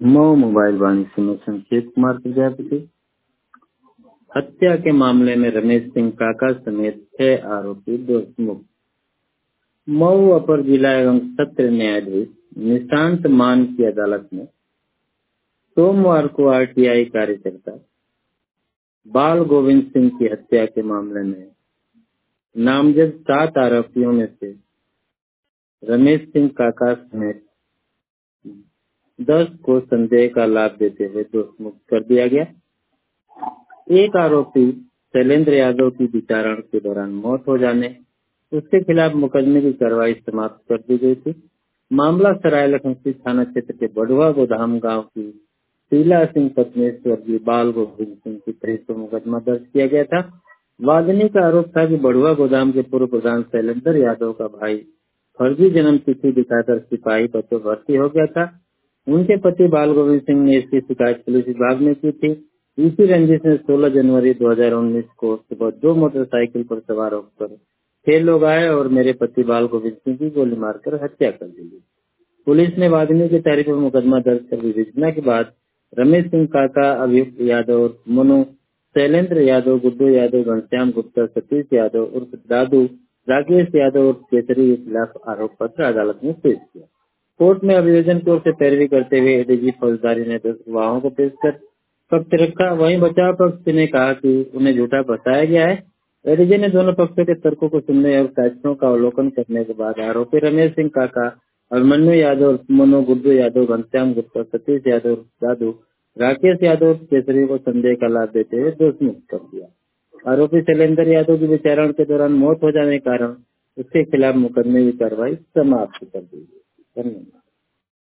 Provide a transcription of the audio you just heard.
Mau mobile वाणिज्य में संक्षेप कुमार प्रजापति। हत्या के मामले में रमेश सिंह काका समेत 6 आरोपी दोषमुक्त। मऊ अपर जिला एवं सत्र न्यायाधीश निशांत मान की अदालत में सोमवार को आरटीआई कार्यकर्ता बाल गोविंद सिंह की हत्या के मामले में नामजद 7 आरोपियों में से रमेश सिंह काका समेत 10 को संदेह का लाभ देते हुए दोषमुक्त कर दिया गया। एक आरोपी शैलेंद्र यादव की विचारण के दौरान मौत हो जाने उसके खिलाफ मुकदमे की कार्रवाई समाप्त कर दी गई थी। मामला सराय लखनसी थाना क्षेत्र के बढ़ुआ गोदाम गांव की शीला सिंह पत्नी स्वर्गीय बाल गोविंद सिंह की तरफ से मुकदमा दर्ज किया गया था। वादनी का आरोप था कि बढ़ुआ गोदाम के पूर्व प्रधान शैलेंद्र यादव का भाई फर्जी जन्म तिथि दिखाकर सिपाही पद पर भर्ती हो गया था। उनके पति बाल गोविंद सिंह ने इसकी शिकायत पुलिस विभाग में की थी। इसी रंजिश में 16 जनवरी 2019 को सुबह 2 मोटरसाइकिल पर सवार होकर 6 लोग आए और मेरे पति बाल गोविंद सिंह की गोली मारकर हत्या कर दी। पुलिस ने वादनी की तारीख पर मुकदमा दर्ज कर विवेचना के बाद रमेश सिंह काका, अभियुक्त यादव, मनु, शैलेंद्र यादव, गुड्डू यादव, घनश्याम गुप्ता, सतीश यादव उर्फ दादू, राकेश यादव और केसरी के खिलाफ आरोप पत्र अदालत में पेश किया। कोर्ट में अभियोजन की ओर से पैरवी करते हुए एडीजी फौजदारी ने 10 गवाहों को पेश कर पक्ष रखा। वहीं बचाव पक्ष ने कहा कि उन्हें झूठा बताया गया है। एडीजी ने दोनों पक्षों के तर्कों को सुनने और साक्ष्यों का अवलोकन करने के बाद आरोपी रमेश सिंह काका, अभिमन्यु यादव, मनो, गुड्डू यादव, घनश्याम गुप्ता, सतीश यादव, दादू, राकेश यादव, केसरी को संदेह का लाभ देते हुए दोषमुक्त कर दिया। आरोपी शैलेंद्र यादव की विचारण के दौरान मौत हो जाने के कारण उसके खिलाफ मुकदमे की कार्रवाई समाप्त कर दी गई। धन्यवाद।